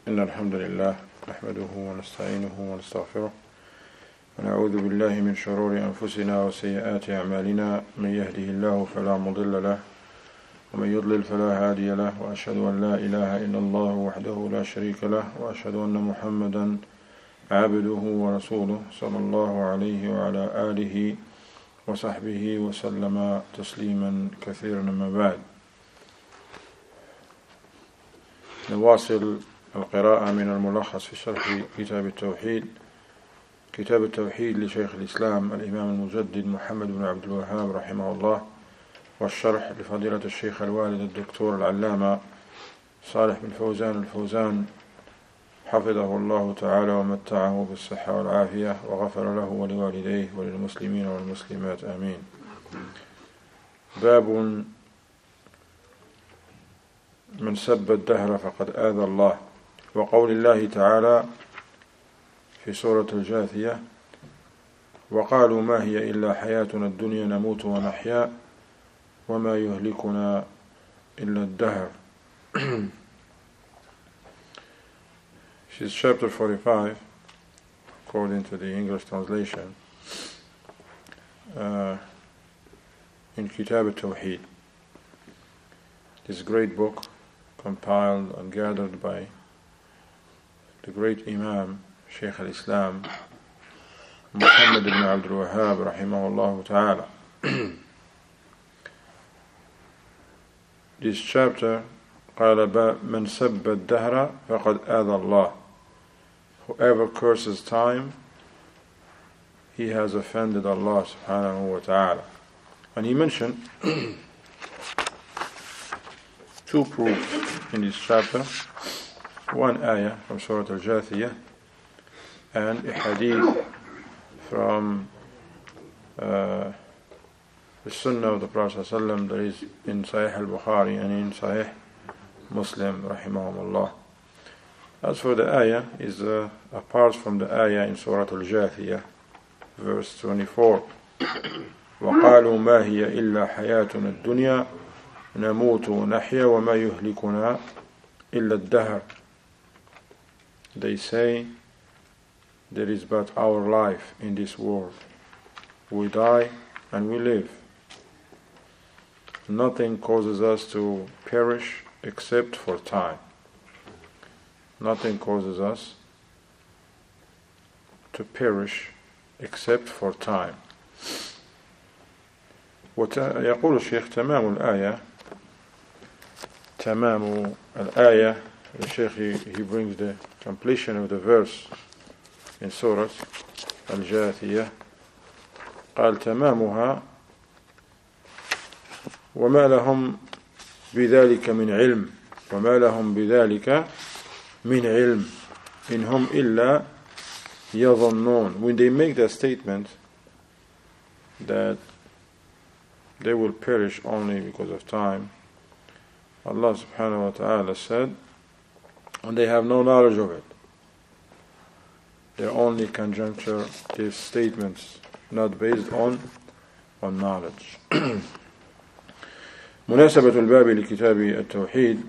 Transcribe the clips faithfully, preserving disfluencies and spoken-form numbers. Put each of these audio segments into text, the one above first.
إن الحمد لله نحمده ونستعينه ونستغفره ونعوذ بالله من شرور أنفسنا وسيئات أعمالنا من يهده الله فلا مضل له ومن يضلل فلا هادي له وأشهد أن لا إله إلا الله وحده لا شريك له وأشهد أن محمدا عبده ورسوله صلى الله عليه وعلى آله وصحبه وسلم تسليما كثيرا. أما بعد، نواصل القراءة من الملخص في شرح كتاب التوحيد كتاب التوحيد لشيخ الإسلام الإمام المجدد محمد بن عبد الوهاب رحمه الله، والشرح لفضيلة الشيخ الوالد الدكتور العلامة صالح بن فوزان الفوزان حفظه الله تعالى ومتعه بالصحة والعافية وغفر له ولوالديه وللمسلمين والمسلمات آمين. باب من سب الدهر فقد آذى الله، وقول الله تعالى في سورة الجاثية: وقالوا ما هي إلا حياتنا الدنيا نموت ونحيا وما يهلكنا إلا الدهر. This is chapter forty-five, according to the English translation, uh, in Kitab al-Tawheed. This great book compiled and gathered by the great Imam Shaykh al-Islam Muhammad ibn Abdul Wahhab rahimahullah ta'ala. This chapter قال من سب الدهر فقد آذى الله. Whoever curses time, he has offended Allah subhanahu wa ta'ala. And he mentioned two proofs in this chapter: one ayah from Surah Al-Jathiyah and a hadith from uh, the Sunnah of the Prophet ﷺ that is in Sahih al-Bukhari and in Sahih Muslim rahimahumullah. As for the ayah, is uh, apart from the ayah in Surah Al-Jathiyah, verse twenty-four: وَقَالُوا مَا هِيَ إِلَّا حَيَاتُنَا الدُّنْيَا نَمُوتُ وَنَحْيَا وَمَا يُهْلِكُنَا إِلَّا الدَّهْرِ. They say, there is but our life in this world. We die and we live. Nothing causes us to perish except for time. Nothing causes us to perish except for time. ويقول الشيخ تمام الآية تمام الآية the Shaykh he, he brings the completion of the verse in Surah Al-Jathiyah. قال تمامها وما لهم بذلك من علم وما لهم بذلك من علم إن هم إلا يظنون. When they make that statement that they will perish only because of time, Allah subhanahu wa ta'ala said, and they have no knowledge of it. Their only conjecture is statements not based on on knowledge. مناسبة الباب لكتاب التوحيد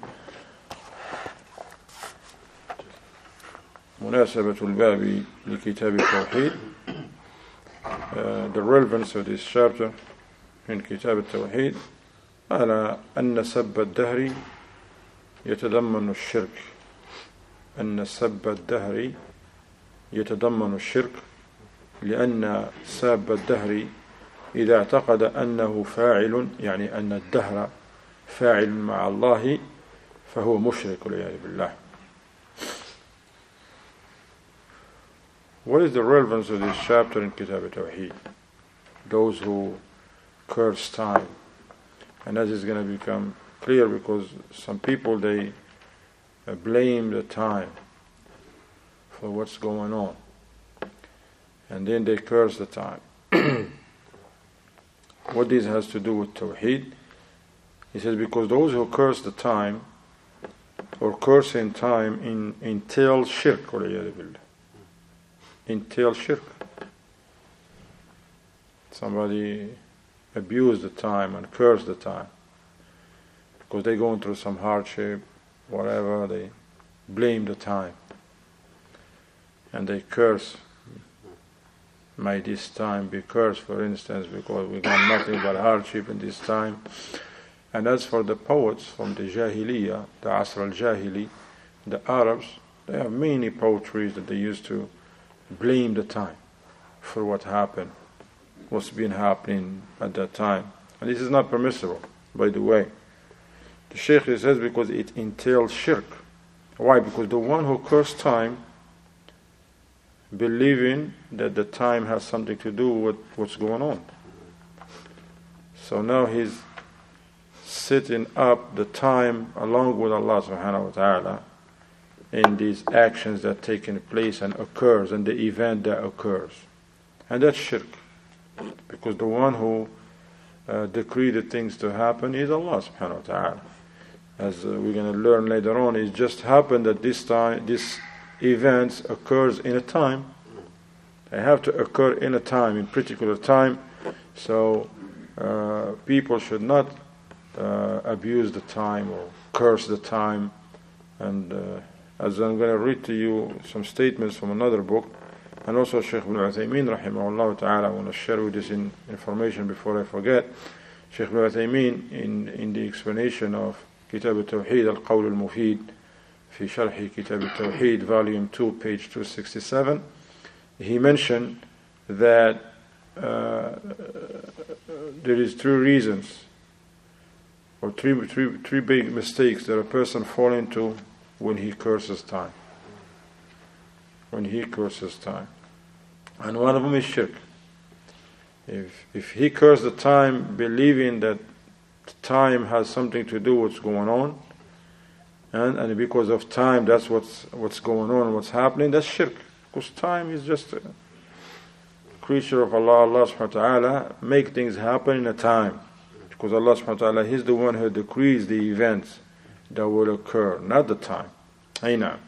مناسبة الباب لكتاب التوحيد uh, the relevance of this chapter in كتاب التوحيد على أن سب الدهر يتضمن الشرك أن سب الدهر يتضمن الشرك لأن ساب الدهر إذا اعتقد أنه فاعل يعني أن الدهر فاعل مع الله فهو مشرك والعياذ بالله. What is the relevance of this chapter in Kitab al-Tawheed? Those who curse time. And that is going to become clear because some people, they blame the time for what's going on. And then they curse the time. What this has to do with Tawheed? He says because those who curse the time or curse in time in, entail shirk or entail shirk. Somebody abuse the time and curse the time because they're going through some hardship, whatever, they blame the time. And they curse, may this time be cursed, for instance, because we got nothing but hardship in this time. And as for the poets from the Jahiliyyah, the Asr al-Jahili, the Arabs, they have many poetries that they used to blame the time for what happened, what's been happening at that time. And this is not permissible, by the way. The Shaykh says because it entails shirk. Why? Because the one who cursed time, believing that the time has something to do with what's going on. So now he's setting up the time along with Allah subhanahu wa ta'ala in these actions that taking place and occurs, and the event that occurs. And that's shirk. Because the one who uh, decreed the things to happen is Allah subhanahu wa ta'ala. As uh, we're going to learn later on, it just happened that this time, this events occurs in a time. They have to occur in a time, in particular time. So uh, people should not uh, abuse the time or curse the time. And uh, as I'm going to read to you some statements from another book, and also Shaykh Ibn Uthaymeen rahimahullah ta'ala, I want to share with this in information before I forget. Shaykh Ibn Uthaymeen in, in the explanation of Kitab al-Tawheed al-Qawl al-Mufid في شرح كتاب التوحيد volume two page two sixty-seven, he mentioned that uh, there is three reasons or three, three, three big mistakes that a person falls into when he curses time. When he curses time. And one of them is shirk. If, if he curses the time believing that time has something to do with what's going on, And, and because of time, that's what's what's going on, what's happening, that's shirk. Because time is just a creature of Allah. Allah subhanahu wa ta'ala make things happen in a time. Because Allah subhanahu wa ta'ala, He's the one who decrees the events that will occur, not the time. Aina.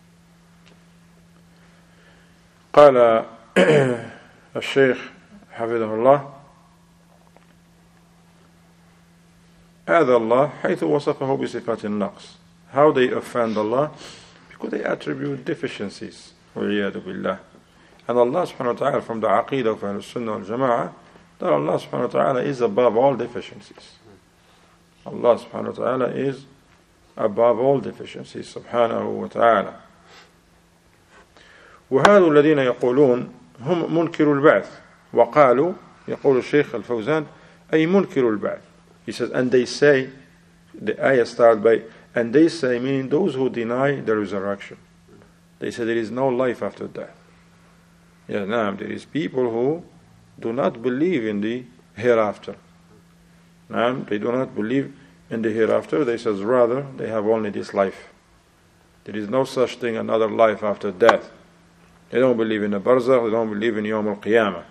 قال الشيخ حفظه الله هذا الله حيث وصفه بصفات النقص. How they offend Allah? Because they attribute deficiencies. وَعِيَادُ بِاللَّهِ. And Allah subhanahu wa ta'ala, from the aqidah of Ahlul Sunnah wal Jama'ah, that Allah subhanahu wa ta'ala is above all deficiencies. Allah subhanahu wa ta'ala is above all deficiencies subhanahu wa ta'ala. وهذا الذين يقولون هم منكروا البعث وقالوا يقول الشيخ الفوزان أي منكروا البعث. He says, and they say, the ayah starts by, and they say, meaning those who deny the resurrection. They say there is no life after death. Yeah, now there is people who do not believe in the hereafter. Now they do not believe in the hereafter. They says rather they have only this life. There is no such thing another life after death. They don't believe in the barzakh. They don't believe in Yawm al-Qiyamah.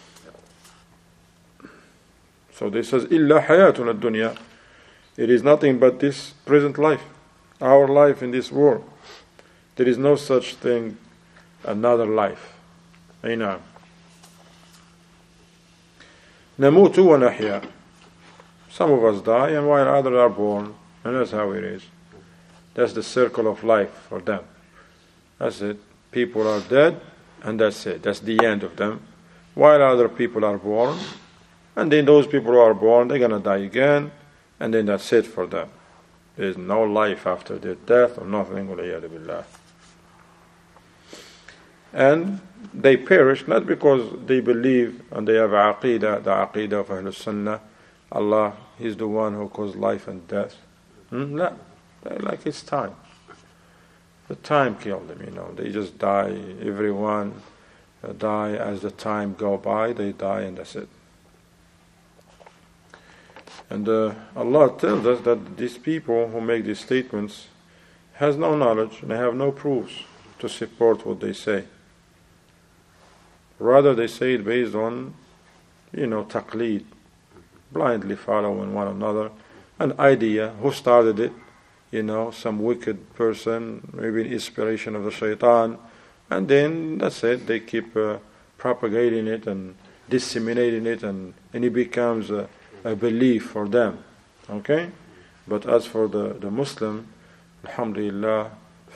So they says illa hayatun ad-dunya. It is nothing but this present life, our life in this world. There is no such thing another life. Aina. Namutu wa nahya. Some of us die and while others are born, and that's how it is. That's the circle of life for them. That's it. People are dead, and that's it. That's the end of them. While other people are born, and then those people who are born, they're going to die again, and then that's it for them. There is no life after their death or nothing. And they perish not because they believe and they have aqidah, the aqidah of Ahlul Sunnah. Allah is the one who caused life and death. Hmm? No, like it's time. The time killed them, you know. They just die. Everyone uh, die as the time go by. They die and that's it. And uh, Allah tells us that these people who make these statements has no knowledge and they have no proofs to support what they say. Rather, they say it based on, you know, taqleed, blindly following one another, an idea. Who started it? You know, some wicked person, maybe an inspiration of the shaitan, and then that's it. They keep uh, propagating it and disseminating it, and, and it becomes a, a belief for them. Okay? But as for the, the Muslim, alhamdulillah,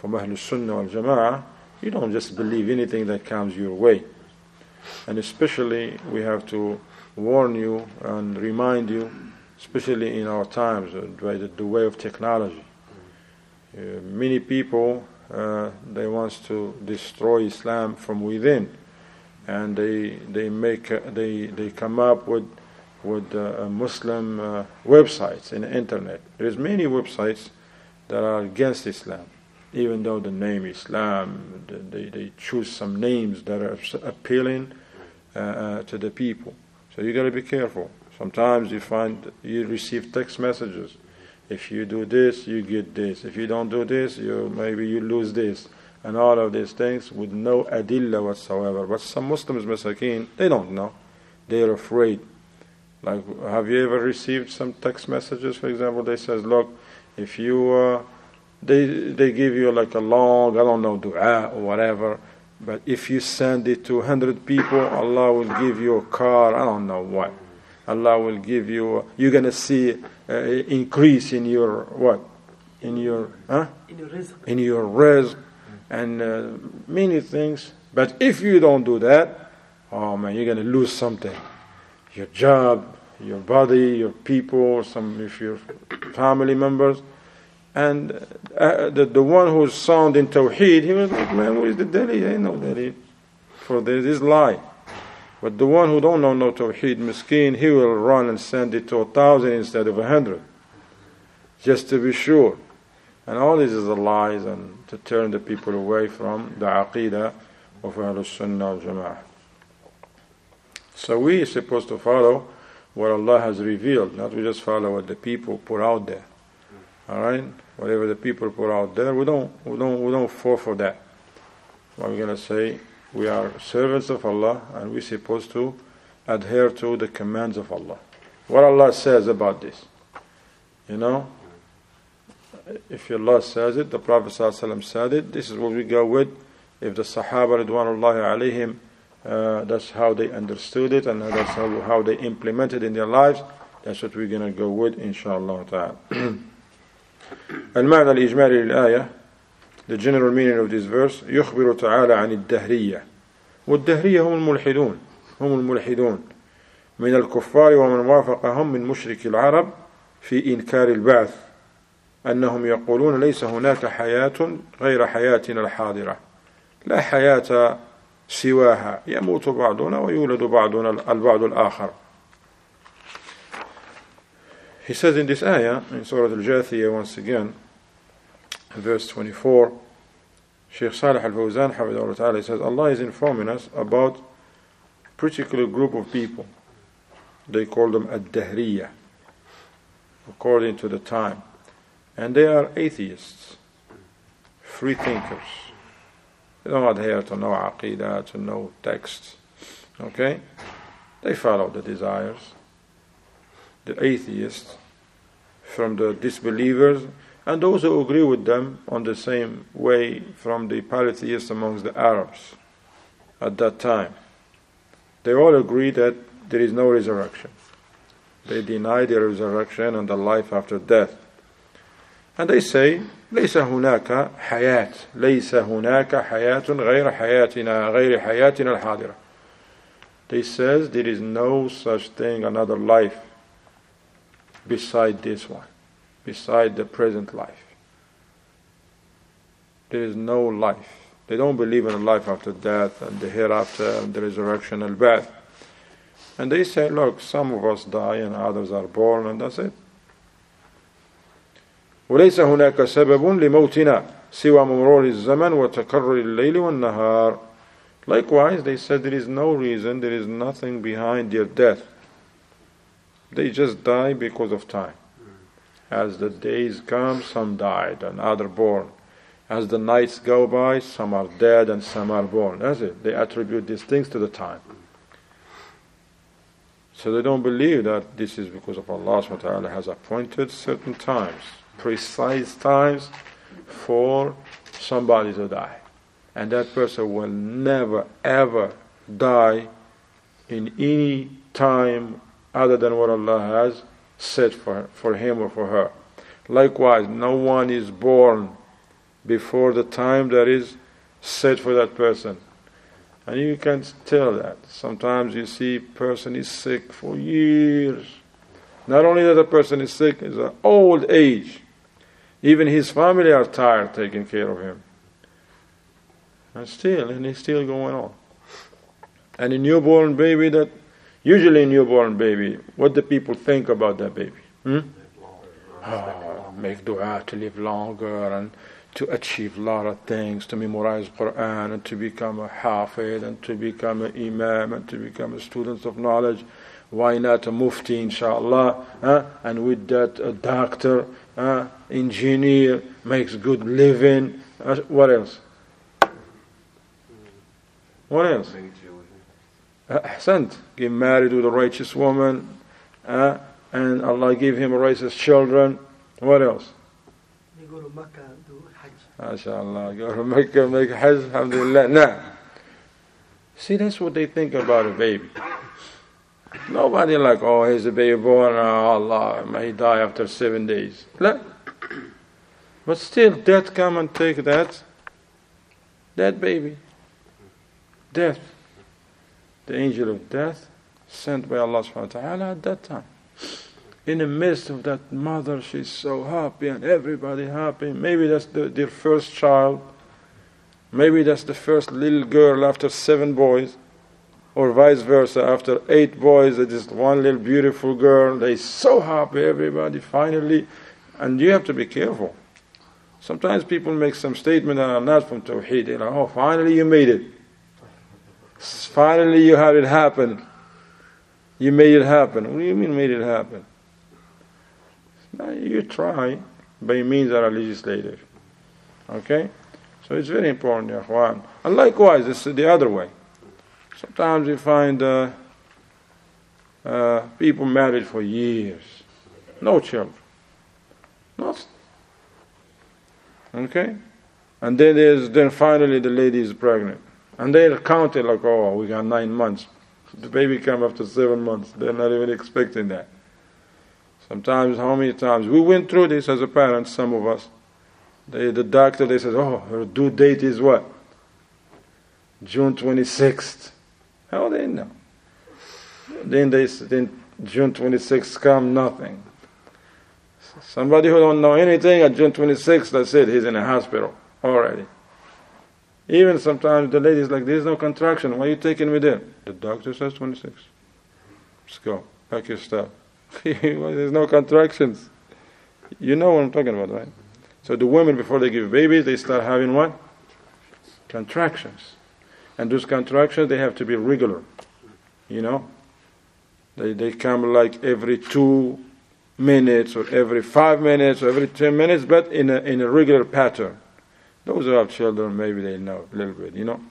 from Ahlul Sunnah wal Jama'ah, you don't just believe anything that comes your way. And especially we have to warn you and remind you, especially in our times, by the, the way of technology. Uh, many people, uh, they want to destroy Islam from within, and they they make uh, they they come up with with uh, Muslim uh, websites in the internet. There's many websites that are against Islam, even though the name Islam, they they choose some names that are appealing uh, uh, to the people. So you got to be careful. Sometimes you find you receive text messages. If you do this, you get this. If you don't do this, you maybe you lose this, and all of these things with no adilla whatsoever. But some Muslims, masakin, they don't know. They are afraid. Like, have you ever received some text messages? For example, they says, look, if you uh, they they give you like a long, I don't know, dua or whatever. But if you send it to a hundred people, Allah will give you a car, I don't know what. Allah will give you, you're going to see uh, increase in your, what? In your, huh? In your rizq. In your rizq, and uh, many things. But if you don't do that, oh man, you're going to lose something. Your job, your body, your people, some of your family members. And uh, the, the one who's sound in Tawheed, he was like, man, where is the dalil? Ain't no dalil. For this is lie. But the one who don't know no Tawheed, miskin, he will run and send it to a thousand instead of a hundred. Just to be sure. And all this is the lies and to turn the people away from the Aqidah of Ahlul Sunnah wal Jama'ah. So we are supposed to follow what Allah has revealed, not we just follow what the people put out there. Alright? Whatever the people put out there, we don't we don't we don't fall for that. What we're gonna say, we are servants of Allah and we're supposed to adhere to the commands of Allah. What Allah says about this. You know? If Allah says it, the Prophet ﷺ said it, this is what we go with. If the Sahaba Ridwanullahi alayhim, uh, that's how they understood it and that's how, how they implemented it in their lives, that's what we're gonna go with, inshallah ta'ala. المعنى الإجمالي للآية, the general meaning of this verse, يخبر تعالى عن الدهرية. والدهرية هم الملحدون هم الملحدون من الكفار ومن وافقهم من مشرك العرب في إنكار البعث أنهم يقولون ليس هناك حياة غير حياتنا الحاضرة لا حياة سواها يموت بعضنا ويولد بعضنا البعض الآخر. He says in this ayah, in Surah Al-Jathiyah once again, verse twenty-four, Shaykh Salih Al-Fawzan, Hafidhahullah Ta'ala, he says, Allah is informing us about a particular group of people. They call them Ad-Dahriyah, according to the time. And they are atheists, free thinkers. They don't adhere to no aqidah, to no text. Okay? They follow the desires. The atheists, from the disbelievers, and those who agree with them on the same way from the polytheists amongst the Arabs at that time. They all agree that there is no resurrection. They deny the resurrection and the life after death. And they say, ليس هناك حياة ليس هناك حياة غير حياتنا غير حياتنا الحاضرة. They says there is no such thing, another life beside this one, beside the present life. There is no life. They don't believe in a life after death and the hereafter and the resurrection and birth. And they say, look, some of us die and others are born and that's it. وليس هناك سبب لموتنا سوى مرور الزمن وتكرر الليل والنهار. Likewise, they said there is no reason, there is nothing behind their death. They just die because of time. As the days come, some died and others born. As the nights go by, some are dead and some are born. That's it. They attribute these things to the time. So they don't believe that this is because of Allah subhanahu wa ta'ala has appointed certain times, precise times for somebody to die. And that person will never ever die in any time other than what Allah has set for, for him or for her. Likewise, no one is born before the time that is set for that person. And you can tell that. Sometimes you see a person is sick for years. Not only that the person is sick, it's an old age. Even his family are tired taking care of him. And still, and it's still going on. And a newborn baby, that usually a newborn baby, what do people think about that baby? Hmm? Oh, make dua to live longer and to achieve a lot of things, to memorize Quran and to become a hafid and to become an imam and to become a student of knowledge. Why not a mufti, inshallah? Huh? And with that, a doctor, uh, engineer, makes good living. Uh, what else? What else? Ahsant. Get married with a righteous woman, uh, and Allah give him righteous children. What else? They go to Mecca and do Hajj. MashaAllah. Go to Mecca, make Hajj, alhamdulillah. Nah. See, that's what they think about a baby. Nobody like, oh, here's a baby born, oh, Allah, may he die after seven days. No. But still, death come and take that, that baby. Death. The angel of death sent by Allah subhanahu wa ta'ala at that time. In the midst of that mother, she's so happy and everybody happy. Maybe that's the, their first child. Maybe that's the first little girl after seven boys. Or vice versa, after eight boys, there's just one little beautiful girl. They're so happy, everybody, finally. And you have to be careful. Sometimes people make some statement that are not from Tawheed. They're like, oh, finally you made it. Finally you had it happen. You made it happen. What do you mean made it happen? Now, you try by means that are legislative. Okay? So it's very important, ya akhwan. And likewise, it's the other way. Sometimes you find uh, uh, people married for years, no children, nothing. Okay, and then there's then finally the lady is pregnant, and they're counting like, oh, we got nine months. The baby came after seven months. They're not even expecting that. Sometimes, how many times we went through this as a parent? Some of us. They, the doctor, they said, oh, her due date is what? June twenty-sixth. How they know? Then they then June twenty-sixth come, nothing. Somebody who don't know anything at June twenty-sixth, that's it, he's in a hospital already. Even sometimes the lady's like, there's no contraction, why are you taking me there? The doctor says twenty-six. Let's go, pack your stuff. There's no contractions. You know what I'm talking about, right? So the women, before they give babies, they start having what? Contractions. And those contractions, they have to be regular, you know. They they come like every two minutes or every five minutes or every ten minutes, but in a in a regular pattern. Those who have children, maybe they know a little bit, you know.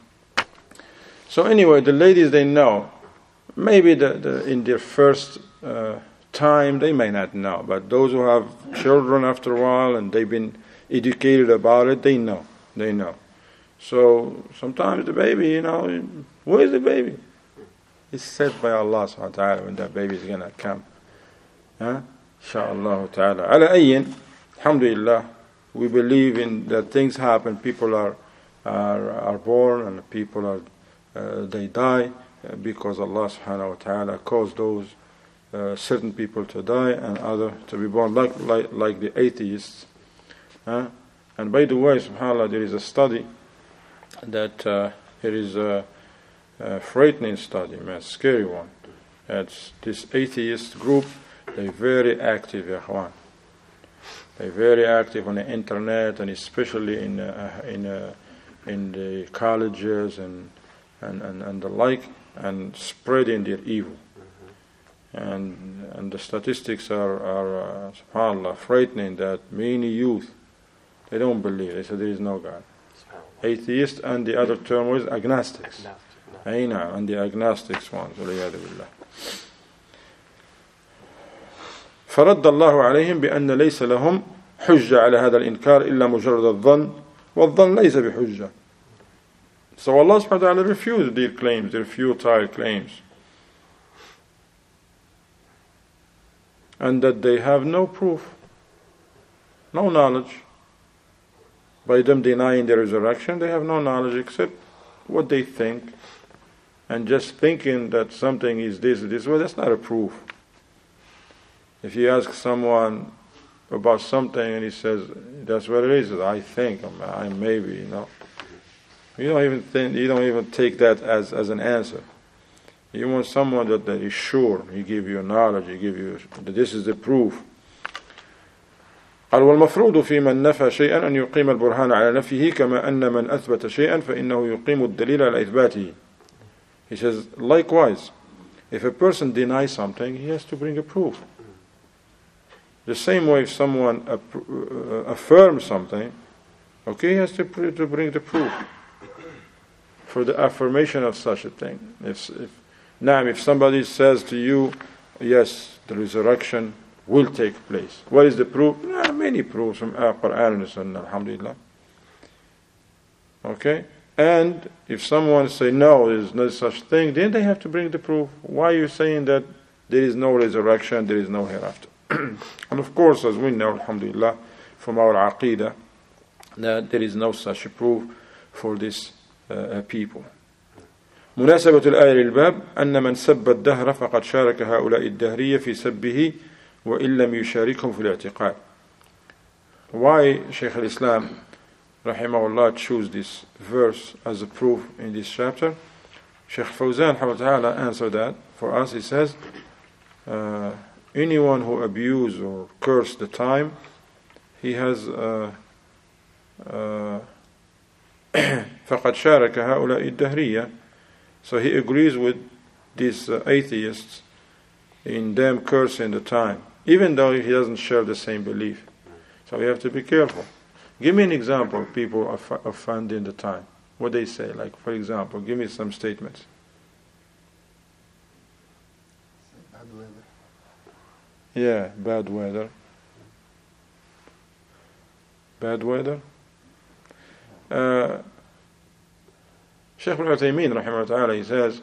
So anyway, the ladies, they know. Maybe the, the in their first uh, time, they may not know. But those who have children after a while and they've been educated about it, they know. They know. So sometimes the baby, you know, where is the baby? It's said by Allah subhanahu wa ta'ala when that baby is going to come. Huh? Insha'Allah ta'ala. Ala ayyin, alhamdulillah, we believe in that things happen, people are are, are born and people are, uh, they die because Allah subhanahu wa ta'ala caused those uh, certain people to die and other to be born, like like, like the atheists. Huh? And by the way, subhanAllah, there is a study that uh, it is a, a frightening study, a scary one. It's this atheist group, they're very active, ya akhwan. They're very active on the internet and especially in uh, in uh, in the colleges and, and, and, and the like, and spreading their evil. And and the statistics are, are uh, subhanAllah, frightening that many youth, they don't believe. They say there is no God. Atheists, and the other term was agnostics. Aina, and the agnostics ones. والعياذ بالله. فرد الله عليهم بأن ليس لهم حجة على هذا الإنكار إلا مجرد الظن والظن ليس بحجة. So Allah subhanahu wa ta'ala refused their claims, their futile claims. And that they have no proof, no knowledge. By them denying the resurrection, they have no knowledge except what they think. And just thinking that something is this, this, well, that's not a proof. If you ask someone about something and he says, that's what it is, I think, I maybe, you know. You don't even think, you don't even take that as, as an answer. You want someone that, that is sure. He give you knowledge, he give you, this is the proof. قال والمفروض في من نفى شيئا أن يقيم البرهان على نفيه كما أن من أثبت شيئا فإنه يقيم الدليل على إثباته. He says, likewise, if a person denies something, he has to bring a proof. The same way if someone affirms something, okay, he has to, to bring the proof for the affirmation of such a thing. If, if, now, if somebody says to you, yes, the resurrection will take place. What is the proof? Nah, many proofs from our Quran and Sunnah, alhamdulillah. Okay? And if someone say no, there is no such thing, then they have to bring the proof. Why are you saying that there is no resurrection, there is no hereafter? And of course, as we know, alhamdulillah, from our aqidah, that there is no such proof for this uh, people. مناسبة الآية للباب أن من سب الدهر فقد شارك هؤلاء الدهرية في سبه وإن لم يشاركهم في الاعتقاد. Why Shaykh al-Islam rahimahullah choose this verse as a proof in this chapter? Shaykh Fawzan rahimahullah answered that for us. He says, uh, anyone who abuse or curse the time, he has uh, uh, فقد شارك هؤلاء الدهرية. So he agrees with these uh, atheists in them cursing the time, even though he doesn't share the same belief. So we have to be careful. Give me an example of people off- offending the time. What they say, like for example, give me some statements. Bad weather. Yeah, bad weather. Bad weather. Uh, Shaykh al-Uthaymeen rahimahullah ta'ala, he says,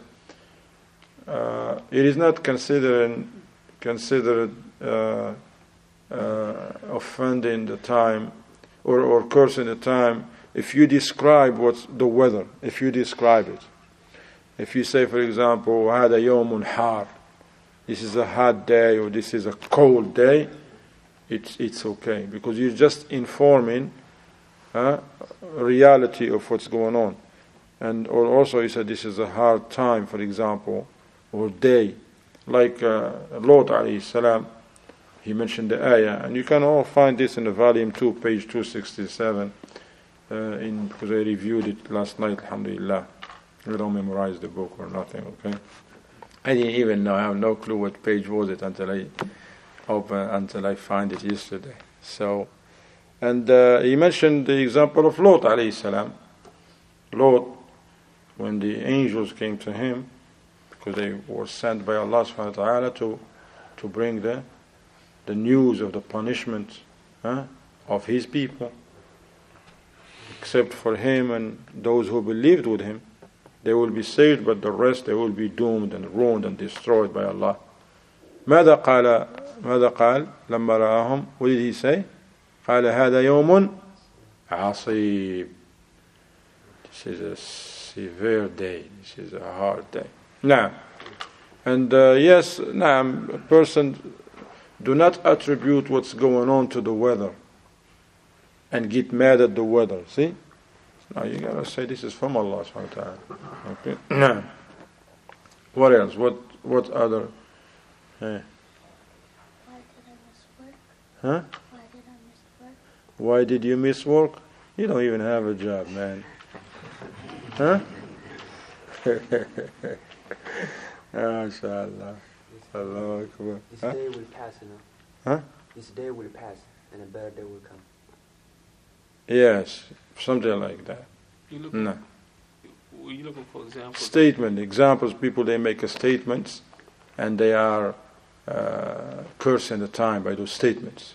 uh, it is not considered considered uh, uh, offending the time or, or cursing the time if you describe what's the weather, if you describe it. If you say, for example, هذا يوم حار, this is a hot day or this is a cold day, it's it's okay because you're just informing uh, reality of what's going on. And or also he said this is a hard time, for example, or day. Like uh, Lot alayhi salam, he mentioned the ayah, and you can all find this in the volume two, page two sixty-seven, uh, in, because I reviewed it last night, alhamdulillah. I don't memorize the book or nothing, okay? I didn't even know, I have no clue what page was it until I open, until I find it yesterday. So, and uh, he mentioned the example of Lot alayhi salam. Lot, when the angels came to him, because they were sent by Allah subhanahu wa ta'ala to, to bring the, the news of the punishment huh, of his people, except for him and those who believed with him, they will be saved, but the rest they will be doomed and ruined and destroyed by Allah. ماذا قال ماذا قال لما رآهم? What did he say? قال هذا يوم عصيب. This is a severe day. This is a hard day. Now, and uh, yes, now a person do not attribute what's going on to the weather and get mad at the weather. See? Now you gotta say this is from Allah subhanahu wa ta'ala. Okay. Now, what else? What what other? Hey. Why did I miss work? Huh? Why did I miss work? Why did you miss work? You don't even have a job, man. Huh? MashaAllah. Allahu Akbar. This Huh? day will pass, you know. Huh? This day will pass, and a better day will come. Yes, something like that. You looking, No. were you looking for examples? Statement, examples, people they make a statements and they are uh, cursing the time by those statements.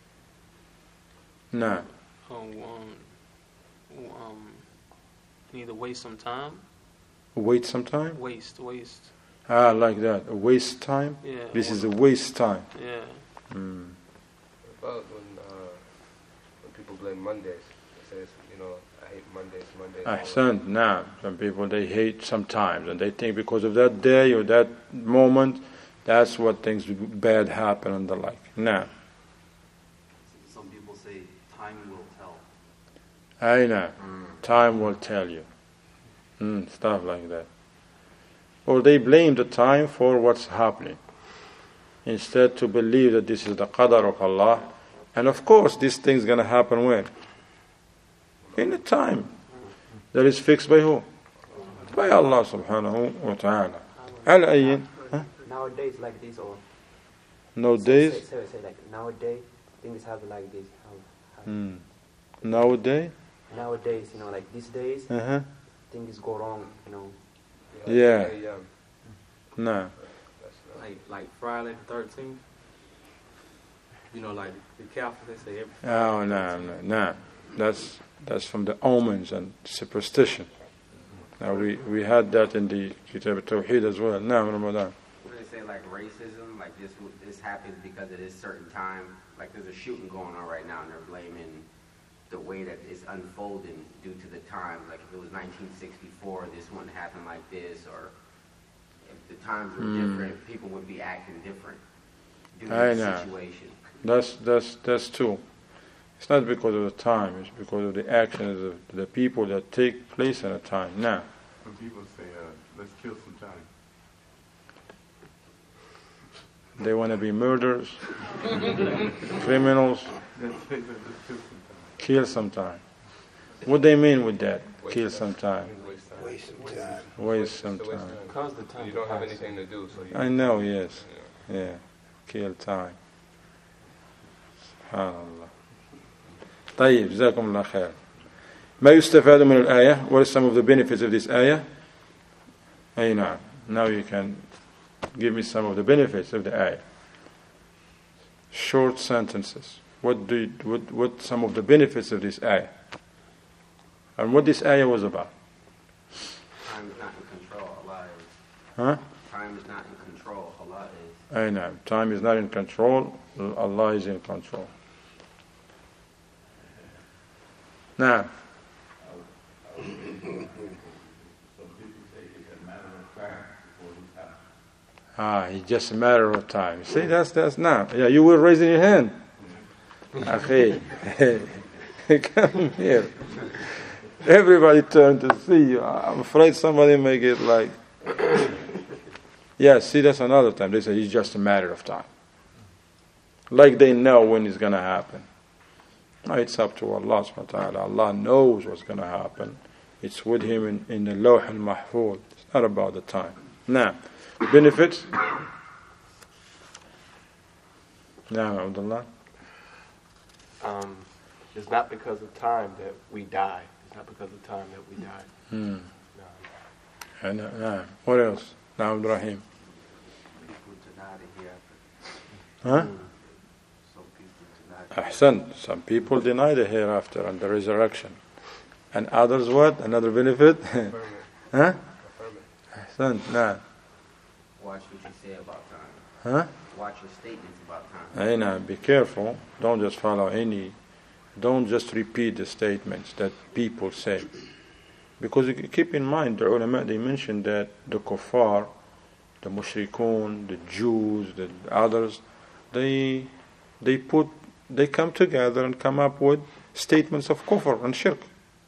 No. Um, um, um, either waste some time, Wait some time? waste, waste. Ah, like that. A waste time? Yeah. This is a waste time. Yeah. Mm. About when uh, when people blame Mondays, says, you know, I hate Mondays, Mondays. Ahsan, now, some people they hate sometimes and they think because of that day or that moment, that's what things bad happen and the like. Now, Some people say time will tell. I know, time will tell you. Mm, stuff like that. Or they blame the time for what's happening, instead to believe that this is the qadar of Allah. And of course, this thing's going to happen when? In the time that is fixed by who? By Allah subhanahu wa ta'ala. Al-ayyin. Huh? Nowadays, like this, or No say, days. say, say, say like nowadays, things happen like this. How, how, Hmm. Nowadays. Nowadays, you know, like these days, Uh-huh. things go wrong, you know. Yeah. yeah. No. Like like Friday the thirteenth. You know, like the Catholics they say every Oh, no, no, no. That's that's from the omens and superstition. Now we, we had that in the Kitab al-Tawheed as well. Now Ramadan. What do they say, like racism? Like this this happens because at this certain time, like there's a shooting going on right now, and they're blaming the way that it's unfolding due to the time. Like if it was nineteen sixty-four, this wouldn't happen like this, or if the times were Mm. different, people would be acting different due to I the know. situation. That's that's that's true. It's not because of the time. It's because of the actions of the people that take place at a time. Now, Some people say, uh, let's kill some time. they want to be murderers, criminals, Let's say that, let's kill some time. kill some time. What they mean with that? Kill some time. Waste time. Waste some time. Waste some It's a waste time. of Cause the time You to don't have pass. anything to do, so you. I know, yes. Yeah. Yeah. Kill time. سبحان الله. طيب جزاكم الله خير. ما يستفاد من الآية? What are some of the benefits of this ayah? أي نعم. Now you can give me some of the benefits of the ayah. Short sentences. What do you, what what some of the benefits of this ayah? And what this ayah was about? Time is not in control. Allah is. Huh? Time is not in control. Allah is. أي نعم. Time is not in control. Allah is in control. Now, Some people say it's a matter of time before this happens. ah, it's just a matter of time. See, that's that's now. Yeah, you were raising your hand. Akhi, come here. Everybody turn to see you. I'm afraid somebody may get like. Yeah, see, that's another time. They say it's just a matter of time. Like they know when it's going to happen. No, it's up to Allah subhanahu wa ta'ala. Allah knows what's going to happen. It's with Him in, in the Lawh al-Mahfuz. It's not about the time. Now, benefits? Now, Abdullah? Um, it's not because of time that we die. It's not because of time that we die. Hmm. No. And, uh, nah. What else? Now, Ibrahim. People deny the hereafter. Huh? Some people deny. Ahsan. Some people deny the hereafter and the resurrection. And others what? Another benefit? Affirm it. Huh? Affirm it. Ahsan. Nah. Watch what you say about time. Huh? Watch your statements about time. Hey, now, be careful. Don't just follow any. Don't just repeat the statements that people say. Because you keep in mind, the ulama, they mentioned that the kuffar, the mushrikun, the Jews, the others, they they put they come together and come up with statements of kufr and shirk.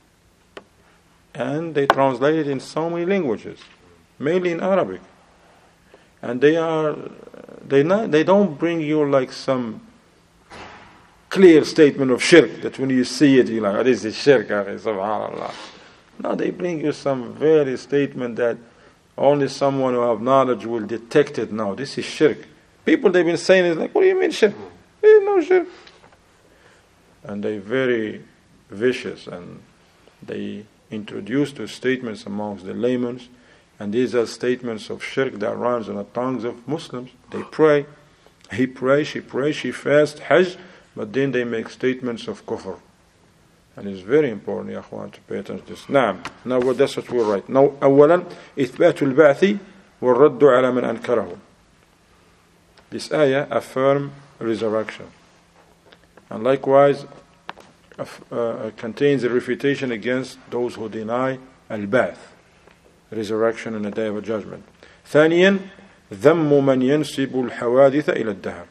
And they translate it in so many languages, mainly in Arabic. And they are they not they don't bring you like some clear statement of shirk that when you see it you're like, oh, this is shirk, subhanallah. No, they bring you some very statement that only someone who have knowledge will detect it. No, this is shirk. People they've been saying is like, what do you mean shirk? There's no shirk. And they very vicious and they introduce those statements amongst the laymen, and these are statements of shirk that runs on the tongues of Muslims. They pray, he prays, she prays, she fasts, hajj, but then they make statements of kufr. And it's very important, ya akhwan, to pay attention to this. Now, now what that's what we're right. Now, أولا إثبات البعث والرد على من أنكره. This ayah affirm resurrection. And likewise, uh, contains a refutation against those who deny al-ba'th, resurrection on the day of judgment. ثانيا ذم من ينسب الحوادث إلى الدهر.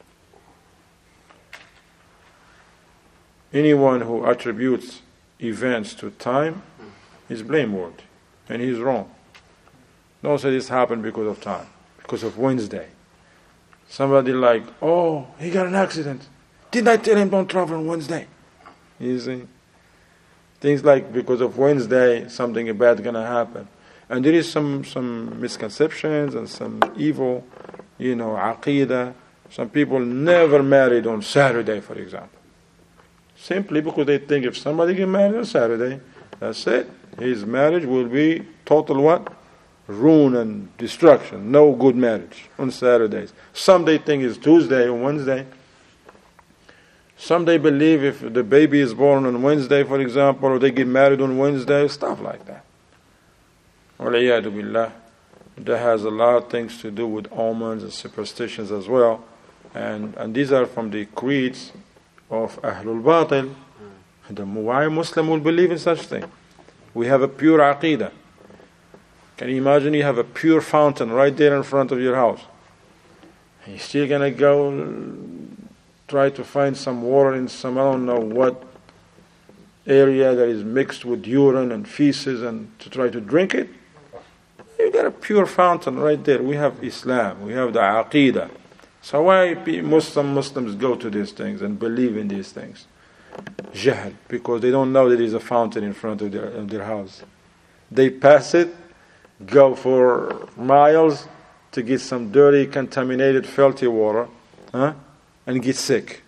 Anyone who attributes events to time is blameworthy, and he's wrong. Don't say this happened because of time, because of Wednesday. Somebody like, oh, he got an accident. Didn't I tell him don't travel on Wednesday? You see? Things like because of Wednesday, something bad gonna happen. And there is some, some misconceptions and some evil, you know, aqidah. Some people never married on Saturday, for example. Simply because they think if somebody get married on Saturday, that's it. His marriage will be total what? Ruin and destruction. No good marriage on Saturdays. Some they think it's Tuesday or Wednesday. Some they believe if the baby is born on Wednesday, for example, or they get married on Wednesday, stuff like that. Waliyadu billah. That has a lot of things to do with omens and superstitions as well. And and these are from the creeds of Ahlul Batil. The why Muslim will believe in such thing? We have a pure aqidah. Can you imagine you have a pure fountain right there in front of your house? You're still going to go try to find some water in some, I don't know what area that is mixed with urine and feces and to try to drink it? You got a pure fountain right there. We have Islam. We have the aqidah. So why Muslim Muslims go to these things and believe in these things? Jahl, because they don't know that there is a fountain in front of their, of their house. They pass it, go for miles to get some dirty, contaminated, filthy water, huh? And get sick.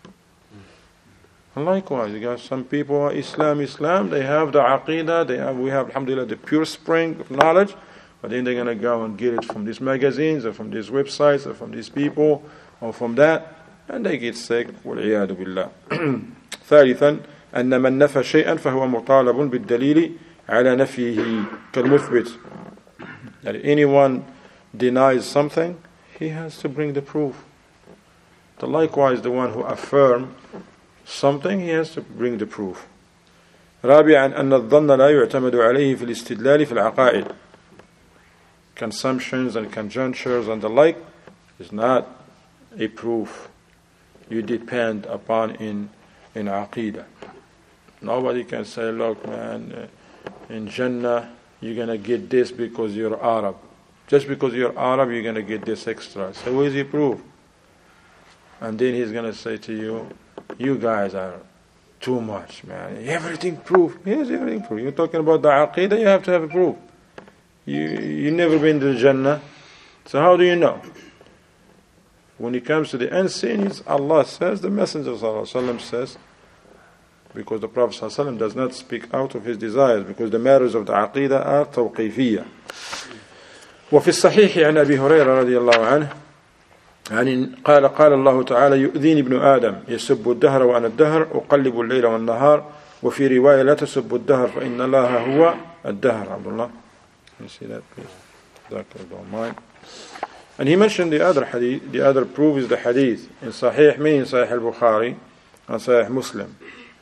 And likewise, you got some people, Islam, Islam, they have the aqidah, they have, we have, alhamdulillah, the pure spring of knowledge, but then they're going to go and get it from these magazines, or from these websites, or from these people, or from that, and they get sick. وَالْعِيَاذُ بِاللَّهِ. ثالثا أن من نفى شيئا فهو مطالب بالدليل على نفيه كالمثبت. That anyone denies something, he has to bring the proof. So likewise, the one who affirms something, he has to bring the proof. رابعا أن الظن لا يعتمد عليه في الاستدلال في العقائد. Consumptions and conjunctures and the like is not a proof you depend upon in in aqidah. Nobody can say, look man, uh, in Jannah you're going to get this because you're Arab. Just because you're Arab you're going to get this extra. So where's your proof? And then he's going to say to you, you guys are too much, man. Everything proof. Yes, everything proof. You're talking about the aqidah, you have to have a proof. You you never been to Jannah, so how do you know? When it comes to the unseen, Allah says, the Messenger ﷺ says, because the Prophet ﷺ does not speak out of his desires, because the matters of the aqidah are توقيفية. وفي الصحيح عن أبي هريرة رضي الله عنه يعني قال قال الله تعالى يؤذيني ابن آدم يسب الدهر وأنا الدهر أقلب الليل والنهار وفي رواية لا تسب الدهر فإن الله هو الدهر. عبد الله, you see that please? Don't mind. And he mentioned the other hadith, the other proof is the hadith in Sahih, meaning Sahih al-Bukhari and Sahih Muslim.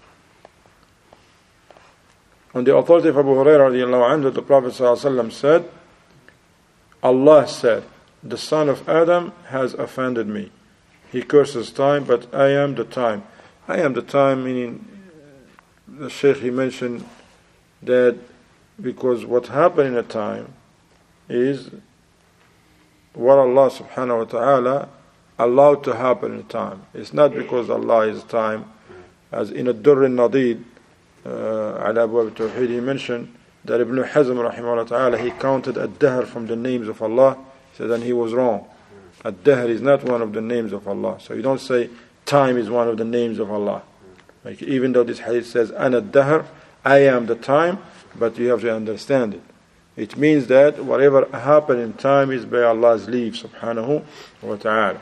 On the authority of Abu Hurairah radiallahu anhu, the Prophet ﷺ said, Allah said, the son of Adam has offended me. He curses time, but I am the time. I am the time, meaning the Shaykh, he mentioned that because what happened in a time is what Allah subhanahu wa ta'ala allowed to happen in time. It's not because Allah is time. As in a Durr al-Nadid, ala Abu al-Tawheed, he mentioned that Ibn Hazm rahimahullah ta'ala, he counted ad-dahr from the names of Allah. He said, and he was wrong. Ad-dahr is not one of the names of Allah. So you don't say time is one of the names of Allah. Like, even though this hadith says, ana ad-dahr, I am the time, but you have to understand it. It means that whatever happened in time is by Allah's leave, subhanahu wa ta'ala.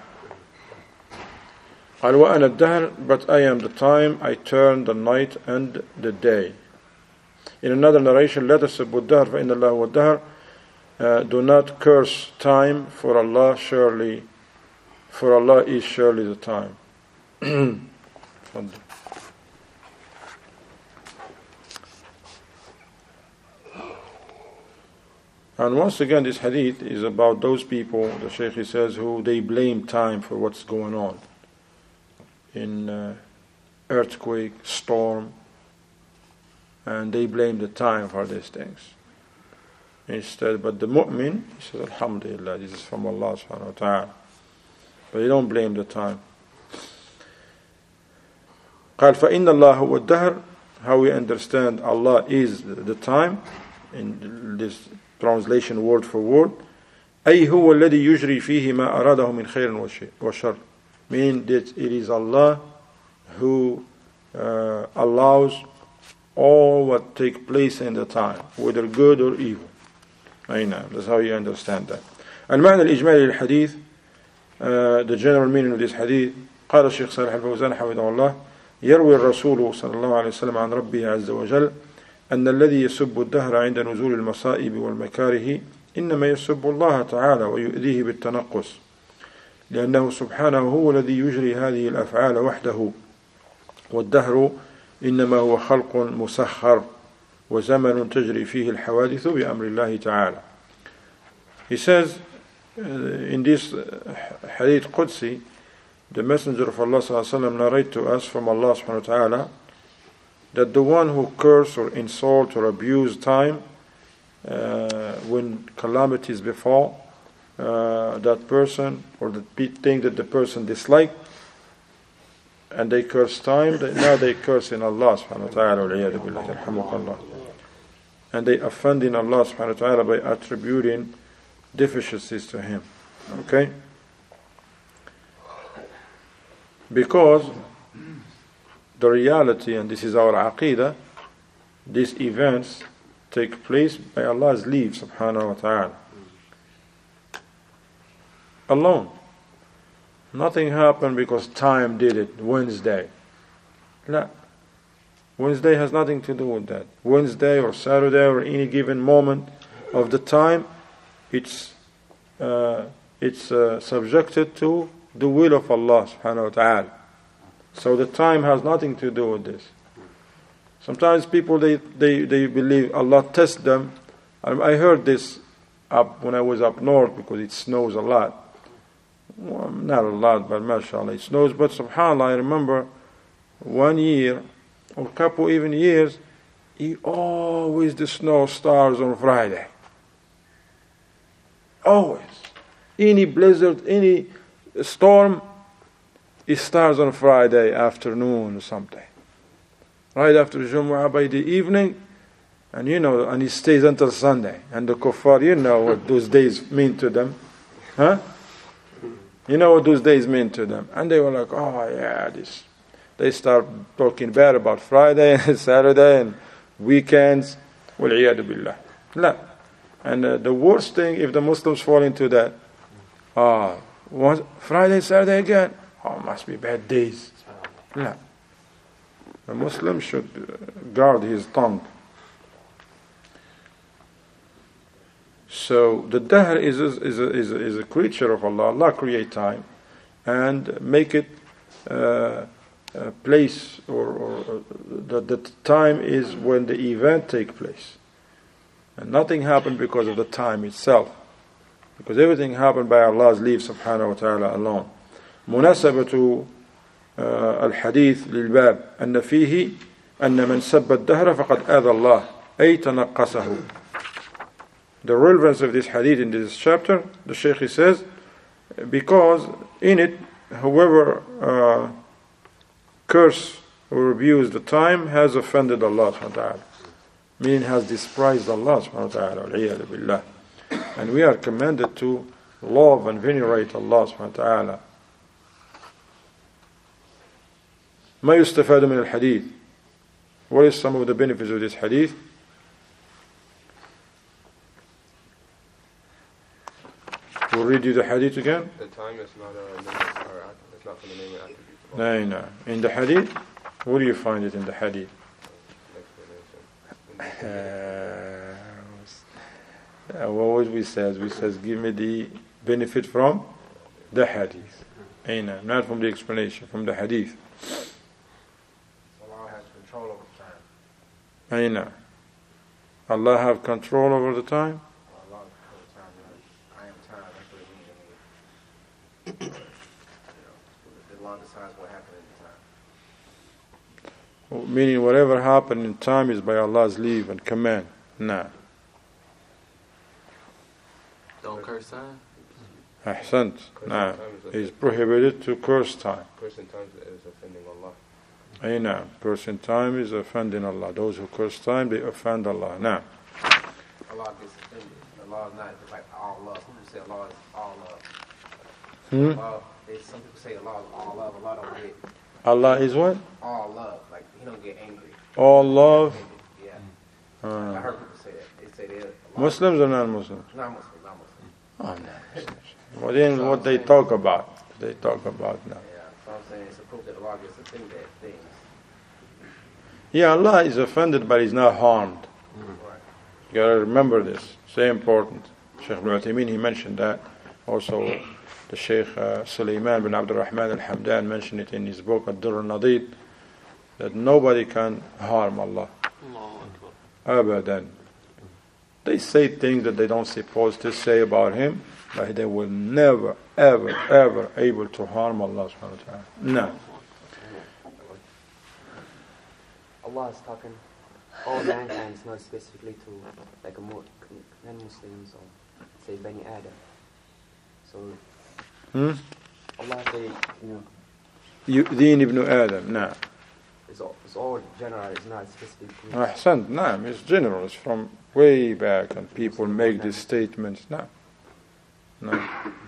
قال وأنا الدهر, but I am the time, I turn the night and the day. In another narration, لا تسبوا الدهر فإن الله هو الدهر, uh, do not curse time, for Allah surely, for Allah is surely the time. And once again, this hadith is about those people, the Shaykh he says, who they blame time for what's going on. In uh, earthquake, storm, and they blame the time for these things. Instead, but the mu'min, he says, Alhamdulillah, this is from Allah subhanahu wa ta'ala. But they don't blame the time. قال فإن الله هو الدهر. How we understand Allah is the time, in this translation word for word. أي هو الذي يجري فيه ما أراده من خير وشر. Meaning that it is Allah who uh, allows all what take place in the time, whether good or evil. أينا. That's how you understand that. المعنى الإجمالي للحديث, uh, the general meaning of this hadith, قال الشيخ صالح الفوزان حفظه الله: يروي الرسول صلى الله عليه وسلم عن ربه عز وجل أن الذي يسب الدهر عند نزول المصائب والمكاره إنما يسب الله تعالى ويؤذيه بالتنقص، لأنه سبحانه هو الذي يجري هذه الأفعال وحده، والدهر إنما هو خلق مسخر وزمن تجري فيه الحوادث بأمر الله تعالى. He says uh, in this hadith Qudsi, the Messenger of Allah sallallahu alaihi wasallam narrate to us from Allah subhanahu wa ta'ala that the one who curse or insult or abuse time uh, when calamities befall uh, that person, or the thing that the person dislike, and they curse time, they, now they curse in Allah subhanahu wa ta'ala, and they offend in Allah subhanahu wa ta'ala by attributing deficiencies to Him. Okay? Because the reality, and this is our aqidah, these events take place by Allah's leave subhanahu wa ta'ala alone. Nothing happened because time did it. Wednesday. No. Wednesday has nothing to do with that. Wednesday or Saturday or any given moment of the time, it's uh, it's uh, subjected to the will of Allah subhanahu wa ta'ala. So the time has nothing to do with this. Sometimes people, they, they, they believe Allah tests them. I heard this up when I was up north, because it snows a lot. Well, not a lot, but mashallah, it snows. But subhanAllah, I remember one year, or a couple even years, he always the snow starts on Friday. Always. Any blizzard, any storm, it starts on Friday afternoon or something. Right after Jumu'ah by the evening, and you know, and it stays until Sunday. And the kuffar, you know what those days mean to them. Huh? You know what those days mean to them. And they were like, oh yeah, this. They start talking bad about Friday and Saturday and weekends. Wal-iyadu billah. La. And uh, the worst thing, if the Muslims fall into that, ah, uh, Friday, Saturday again, oh, must be bad days. La. The Muslim should guard his tongue. So the dahr is a, is a, is a, is a creature of Allah. Allah create time and make it uh, a place, or, or that the time is when the event take place. And nothing happened because of the time itself, because everything happened by Allah's leave subhanahu wa ta'ala alone. مناسبة الحديث للباب أن فيه أن من سب الدهر فقد آذى الله أي تنقصه. The relevance of this hadith in this chapter, the Shaykh says, because in it, whoever uh, curse or abuse the time has offended Allah subhanahu wa ta'ala, meaning has despised Allah subhanahu wa ta'ala. And we are commanded to love and venerate Allah subhanahu wa ta'ala. ما يستفاد من الحديث. What is some of the benefits of this hadith? We'll read you the hadith again. The time is not a name, or it's not from the name and attributes of No, Allah. no. In the hadith, where do you find it in the hadith? Uh, what would we say? We says, give me the benefit from the hadith. Aina, not from the explanation, from the hadith. Allah has control over time. Aina. Allah have control over the time? Allah times what happened in the time. Meaning whatever happened in time is by Allah's leave and command. Nah. Don't curse time. Ahsant. Nah. It's prohibited to curse time. Cursing times is offending Allah. Ay, nah. Cursing time is offending Allah. Those who curse time, they offend Allah. Nah. Allah gets offended. Allah is not like all love. Some people say Allah is all love. Hmm? Allah, they, some people say Allah is all love. Allah don't get Allah is what? all love. Like He don't get angry. All love. Yeah. I Uh, heard people say that. They say they're Allah. Muslims or non-Muslims? Not Muslims. Not Muslims. Oh, no. Well, then what they talk about. They talk about now. Yeah. So I'm saying it's a proof that Allah gets offended at things. Yeah, Allah is offended, but He's not harmed. Right. You gotta remember this. It's very important. Shaykh Ibn Uthaymeen, he mentioned that. Also, the Shaykh uh, Sulaiman bin Abdul Rahman al-Hamdan mentioned it in his book, Ad-Durr al-Nadid, that nobody can harm Allah. Abadan. They say things that they don't supposed to say about Him, but they will never, ever, ever able to harm Allah subhanahu wa ta'ala. No. Allah is talking all mankind, it's not specifically to like a more non-Muslims or say Bani Adam. So Hmm? Allah say, you know, You, Deen ibn Adam, no. it's all, it's all general, it's not specific. to- Ahsant, no, it's general, it's from way back, and people make these statements. No. No.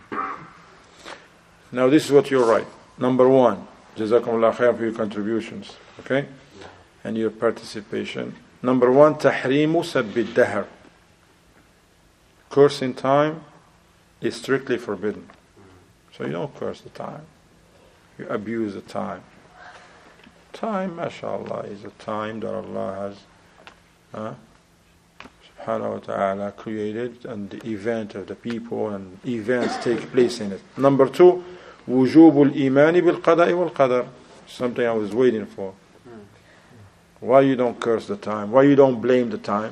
Now, this is what you're right. Number one, Jazakumullah khair for your contributions, okay? And your participation. Number one, tahrimu sabbi dahr. Cursing time is strictly forbidden. So you don't curse the time. You abuse the time. Time, mashallah, is a time that Allah has uh, subhanahu wa ta'ala created, and the event of the people and events take place in it. Number two, wujubul imani bil qada'i wal qadar. Something I was waiting for. Why you don't curse the time? Why you don't blame the time?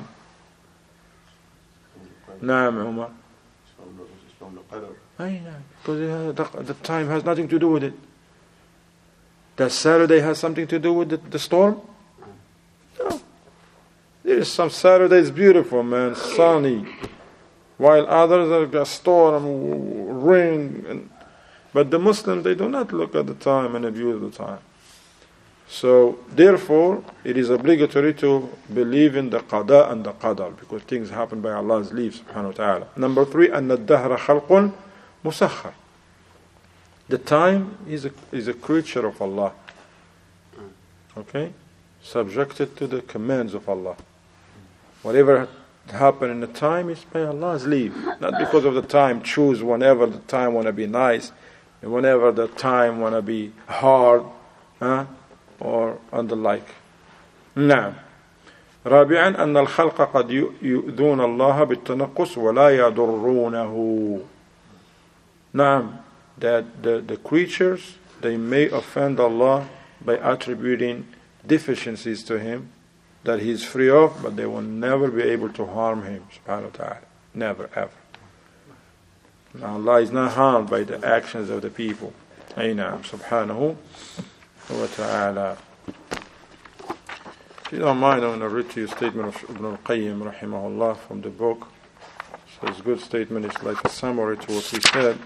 Naam, Umar. It's from the qadr. Aye, naam. Because uh, the, the time has nothing to do with it. That Saturday has something to do with the, the storm? No. There is some Saturdays beautiful, man, sunny, while others are got storm, rain. And, but the Muslims, they do not look at the time and abuse the time. So, therefore, it is obligatory to believe in the qada and the qadar, because things happen by Allah's leave, subhanahu wa ta'ala. Number three, أن الدهر خلق مسخر. The time is a, is a creature of Allah. Okay? Subjected to the commands of Allah. Whatever happen in the time is by Allah's leave. Not because of the time choose whenever the time want to be nice, and whenever the time want to be hard, huh? Or and the like. نعم. رابعا أن الخلق قد يؤذون الله بالتنقص ولا يضرونه. نعم. That the, the creatures, they may offend Allah by attributing deficiencies to Him that He is free of, but they will never be able to harm Him, subhanahu wa ta'ala. Never, ever. Now, Allah is not harmed by the actions of the people. Aina, subhanahu wa ta'ala. If you don't mind, I'm going to read to you a statement of Ibn al-Qayyim, rahimahullah, from the book. So it's a good statement. It's like a summary to what he said.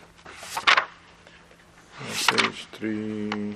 Page three.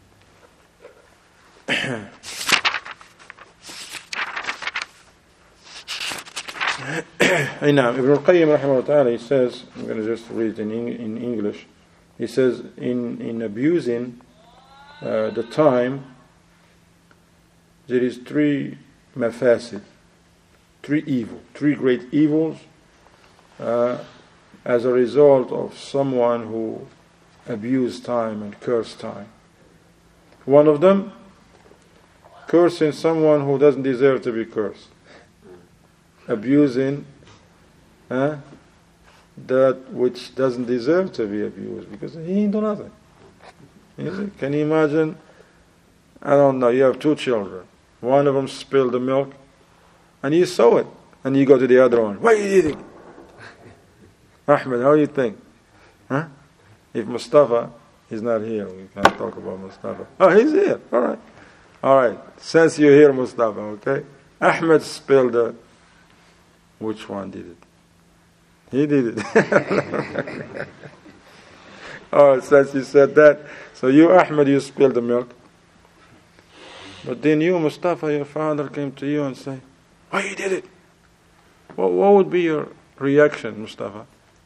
Ibn al-Qayyim rahimahullah ta'ala, he says, I'm going to just read it in, in English. He says, in, in abusing uh, the time, there is three mafasid, three evil, three great evils uh, as a result of someone who abuse time and curse time. One of them, cursing someone who doesn't deserve to be cursed. Abusing uh, that which doesn't deserve to be abused, because he ain't do nothing. You see? Can you imagine? I don't know, you have two children. One of them spilled the milk, and you saw it, and you go to the other one. What are you eating? Ahmed, how do you think? Huh? If Mustafa He's not here. We can't talk about Mustafa. Oh, he's here. All right. All right. Since you're here, Mustafa, okay? Ahmed spelled the... Which one did it? He did it. All right, since you said that. So you, Ahmed, you spilled the milk. But then you, Mustafa, your father came to you and say, why you did it? What, what would be your reaction, Mustafa?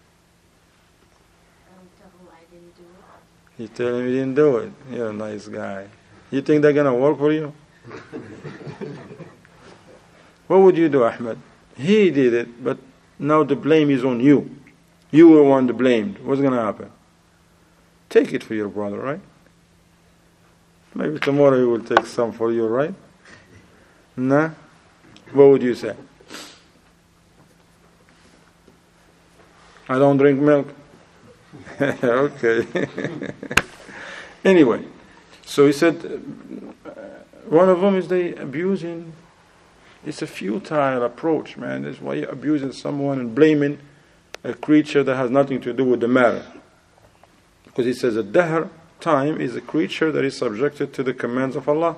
You tell him you didn't do it. You're a nice guy. You think they're going to work for you? What would you do, Ahmed? He did it, but now the blame is on you. You were one that blamed. What's going to happen? Take it for your brother, right? Maybe tomorrow he will take some for you, right? Nah? What would you say? I don't drink milk. Okay. Anyway, so he said, uh, one of them is they abusing. It's a futile approach, man. That's why you're abusing someone and blaming a creature that has nothing to do with the matter. Because he says, a dahr, time, is a creature that is subjected to the commands of Allah.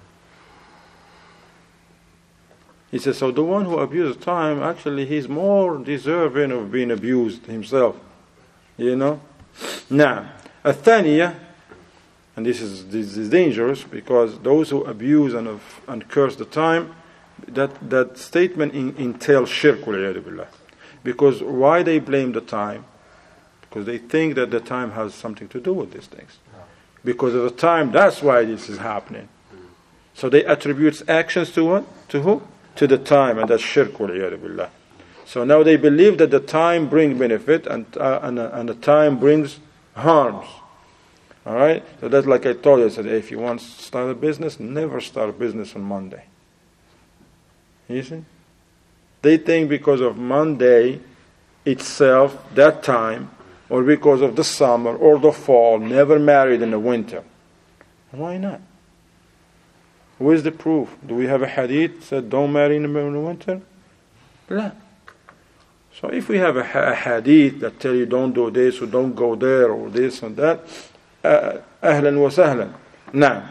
He says, so the one who abuses time, actually he's more deserving of being abused himself. You know? Now, الثانية, and this is this is dangerous, because those who abuse and and curse the time, that that statement in, entails shirk, والعياذ بالله. Because why they blame the time? Because they think that the time has something to do with these things. Because of the time, that's why this is happening. So they attribute actions to what? To who? To the time, and that's shirk, والعياذ بالله. So now they believe that the time brings benefit and uh, and, uh, and the time brings harms. All right? So that's like I told you. I said, hey, if you want to start a business, never start a business on Monday. You see? They think because of Monday itself, that time, or because of the summer or the fall, never married in the winter. Why not? Where's the proof? Do we have a hadith that said don't marry in the winter? No. So if we have a, a hadith that tell you don't do this or don't go there or this and that, uh, أهلا وسهلا. نعم.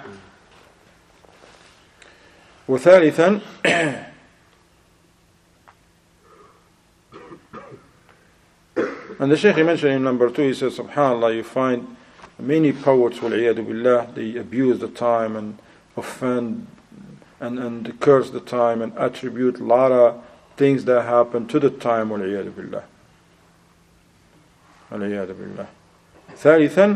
وثالثا and the Shaykh mentioned in number two, he says, subhanAllah, you find many poets, والعياذ بالله, they abuse the time and offend and, and curse the time and attribute a lot of things that happen to the time, والعياذ بالله. والعياذ بالله. ثالثا,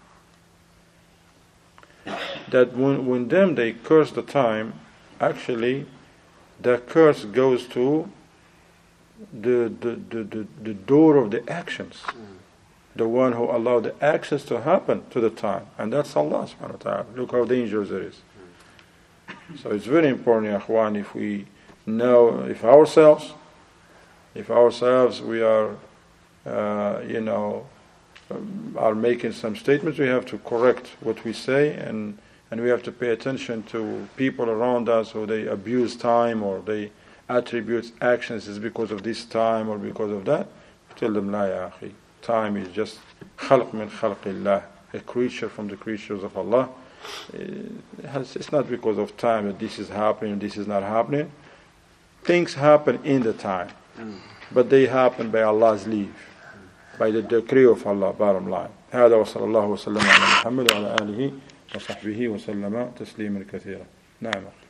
that when, when them they curse the time, actually the curse goes to the the, the, the, the door of the actions. Mm. The one who allowed the actions to happen to the time. And that's Allah subhanahu wa ta'ala. Look how dangerous it is. Mm. So it's very important, ya akhwan, if we know, if ourselves, if ourselves we are, uh, you know, um, are making some statements, we have to correct what we say, and and we have to pay attention to people around us who they abuse time or they attribute actions is because of this time or because of that. Tell them, la ya akhi, time is just khalq min khalqillah, a creature from the creatures of Allah. It has, it's not because of time that this is happening, this is not happening. Things happen in the time, but they happen by Allah's leave, by the decree of Allah, bottom line. هذا وصلى الله وسلم على محمد وعلى آله وصحبه وسلم تسليما كثيرا. نعم.